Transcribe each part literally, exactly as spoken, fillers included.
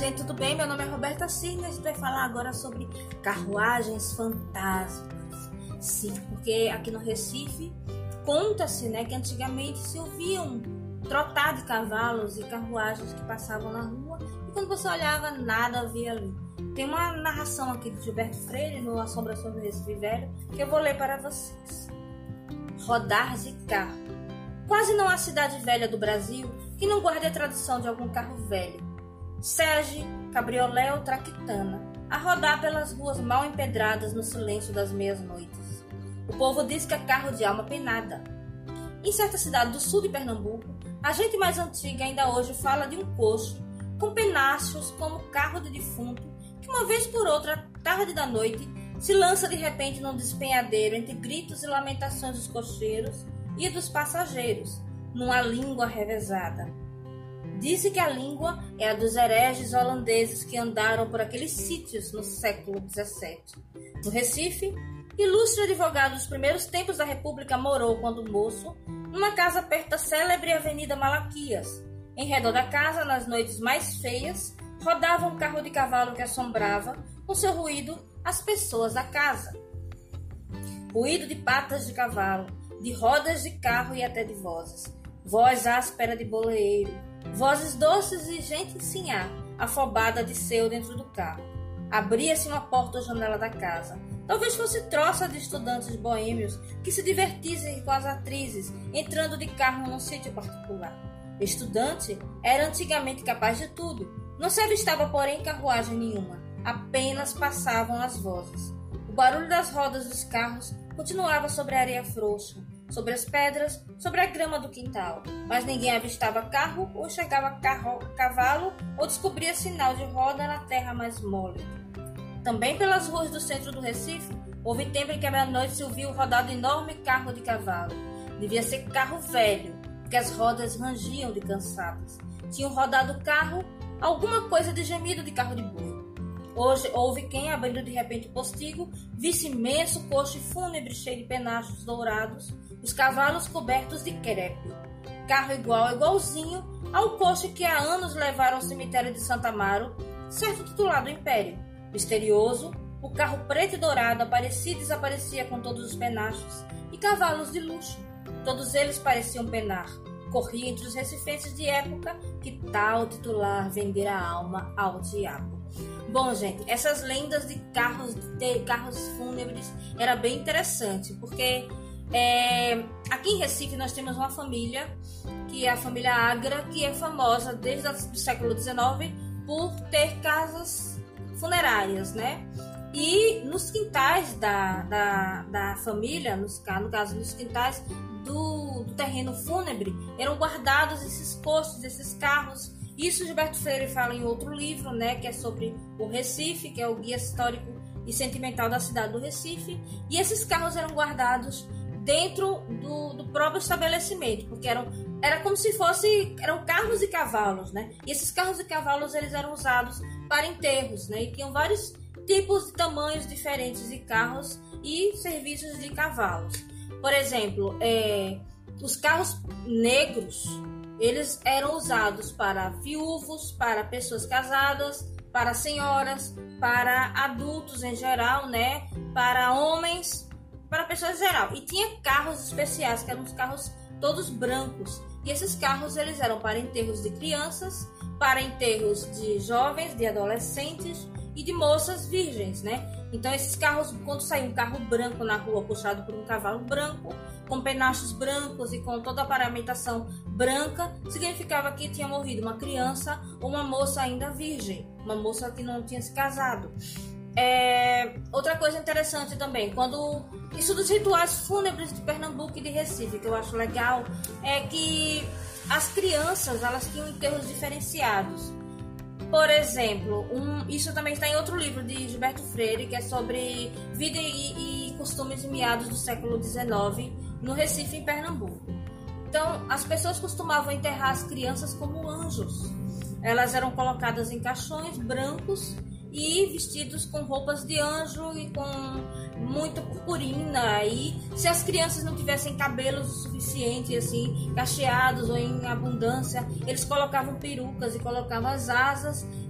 gente, tudo bem? Meu nome é Roberta Cirne. A gente vai falar agora sobre carruagens fantasmas. Sim, porque aqui no Recife conta-se, né, que antigamente se ouviam trotar de cavalos e carruagens que passavam na rua e quando você olhava, nada havia ali. Tem uma narração aqui de Gilberto Freire no Assombrações do Recife Velho que eu vou ler para vocês. Rodar de carro. Quase não há cidade velha do Brasil que não guarde a tradição de algum carro velho. Sege, cabriolé ou traquitana, a rodar pelas ruas mal empedradas no silêncio das meias-noites. O povo diz que é carro de alma penada. Em certa cidade do sul de Pernambuco, a gente mais antiga ainda hoje fala de um cocho com penachos como carro de defunto que uma vez por outra, tarde da noite, se lança de repente num despenhadeiro entre gritos e lamentações dos cocheiros e dos passageiros, numa língua revezada. Diz-se que a língua é a dos hereges holandeses que andaram por aqueles sítios no século dezessete. No Recife, ilustre advogado dos primeiros tempos da República morou, quando moço, numa casa perto da célebre Avenida Malaquias. Em redor da casa, nas noites mais feias, rodava um carro de cavalo que assombrava, com seu ruído, as pessoas da casa. Ruído de patas de cavalo, de rodas de carro e até de vozes. Voz áspera de boleeiro, vozes doces e gente sinhá, afobada de seu dentro do carro. Abria-se uma porta ou janela da casa. Talvez fosse troça de estudantes boêmios que se divertissem com as atrizes, entrando de carro num sítio particular. Estudante era antigamente capaz de tudo. Não se avistava, porém, carruagem nenhuma. Apenas passavam as vozes. O barulho das rodas dos carros continuava sobre a areia frouxa, sobre as pedras, sobre a grama do quintal, mas ninguém avistava carro ou chegava carro, cavalo ou descobria sinal de roda na terra mais mole. Também pelas ruas do centro do Recife, houve tempo em que à meia-noite se ouviu rodar um enorme carro de cavalo. Devia ser carro velho, porque as rodas rangiam de cansadas. Tinham rodado o carro, alguma coisa de gemido de carro de boi. Hoje houve quem, abrindo de repente o postigo, visse imenso coche fúnebre cheio de penachos dourados, os cavalos cobertos de crepe. Carro igual, igualzinho ao coche que há anos levaram ao cemitério de Santa Amaro, certo titulado Império. Misterioso, o carro preto e dourado aparecia e desaparecia com todos os penachos e cavalos de luxo. Todos eles pareciam penar. Corria entre os recifenses de época que tal titular vendera a alma ao diabo. Bom, gente, essas lendas de carros, de carros fúnebres era bem interessante, porque é, aqui em Recife nós temos uma família, que é a família Agra, que é famosa desde o século dezenove por ter casas funerárias, né? E nos quintais da, da, da família, nos, no caso nos quintais do, do terreno fúnebre, eram guardados esses coches, esses carros. Isso Gilberto Freire fala em outro livro, né, que é sobre o Recife, que é o Guia Histórico e Sentimental da Cidade do Recife. E esses carros eram guardados dentro do, do próprio estabelecimento, porque eram, era como se fosse, eram carros e cavalos, né? E esses carros e cavalos eles eram usados para enterros, né? E tinham vários tipos e tamanhos diferentes de carros e serviços de cavalos. Por exemplo, é, os carros negros, eles eram usados para viúvos, para pessoas casadas, para senhoras, para adultos em geral, né? Para homens, para pessoas em geral. E tinha carros especiais, que eram os carros todos brancos. E esses carros eles eram para enterros de crianças, para enterros de jovens, de adolescentes e de moças virgens, né? Então esses carros, quando saía um carro branco na rua puxado por um cavalo branco, com penachos brancos e com toda a paramentação branca, significava que tinha morrido uma criança ou uma moça ainda virgem, uma moça que não tinha se casado. É, outra coisa interessante também, quando isso dos rituais fúnebres de Pernambuco e de Recife, que eu acho legal, é que as crianças elas tinham enterros diferenciados. Por exemplo, um, isso também está em outro livro de Gilberto Freire, que é sobre vida e, e costumes em meados do século dezenove no Recife, em Pernambuco. Então, as pessoas costumavam enterrar as crianças como anjos. Elas eram colocadas em caixões brancos e vestidos com roupas de anjo e com muita purpurina. E se as crianças não tivessem cabelos o suficiente, assim, cacheados ou em abundância, eles colocavam perucas e colocavam as asas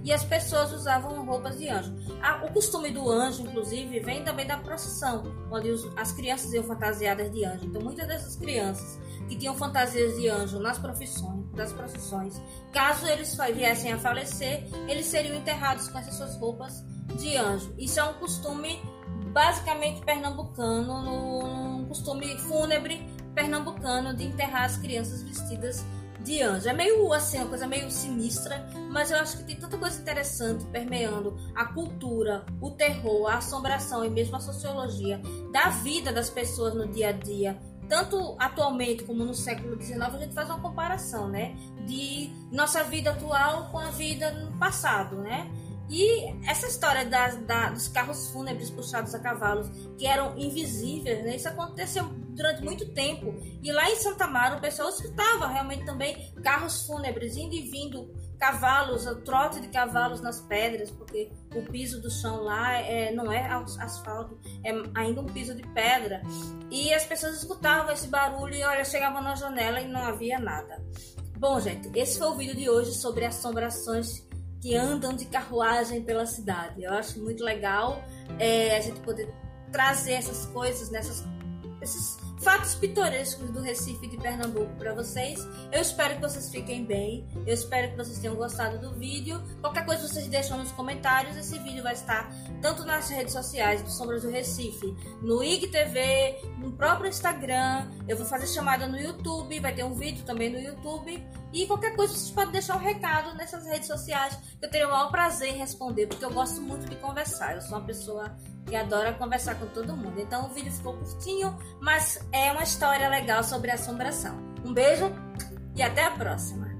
e as pessoas usavam roupas de anjo. Ah, o costume do anjo, inclusive, vem também da procissão, onde os, as crianças iam fantasiadas de anjo. Então, muitas dessas crianças que tinham fantasias de anjo nas profissões, das procissões, caso eles viessem a falecer, eles seriam enterrados com essas suas roupas de anjo. Isso é um costume basicamente pernambucano, um costume fúnebre pernambucano de enterrar as crianças vestidas de anjo. É meio assim, uma coisa meio sinistra, mas eu acho que tem tanta coisa interessante permeando a cultura, o terror, a assombração e mesmo a sociologia da vida das pessoas no dia a dia. Tanto atualmente como no século dezenove, a gente faz uma comparação, né, de nossa vida atual com a vida no passado, né? E essa história das, da, dos carros fúnebres puxados a cavalos, que eram invisíveis, né? Isso aconteceu durante muito tempo. E lá em Santo Amaro, o pessoal escutava realmente também carros fúnebres indo e vindo, cavalos, o trote de cavalos nas pedras, porque o piso do chão lá é, não é asfalto, é ainda um piso de pedra. E as pessoas escutavam esse barulho e, olha, chegavam na janela e não havia nada. Bom, gente, esse foi o vídeo de hoje sobre assombrações que andam de carruagem pela cidade. Eu acho muito legal é, a gente poder trazer essas coisas, nessas, esses fatos pitorescos do Recife e de Pernambuco para vocês. Eu espero que vocês fiquem bem, eu espero que vocês tenham gostado do vídeo. Qualquer coisa vocês deixam nos comentários. Esse vídeo vai estar tanto nas redes sociais do Sombras do Recife, no I G T V, no próprio Instagram. Eu vou fazer chamada no YouTube, vai ter um vídeo também no YouTube. E qualquer coisa vocês podem deixar um recado nessas redes sociais, que eu terei o maior prazer em responder, porque eu gosto muito de conversar. Eu sou uma pessoa que adora conversar com todo mundo. Então o vídeo ficou curtinho, mas é uma história legal sobre assombração. Um beijo e até a próxima!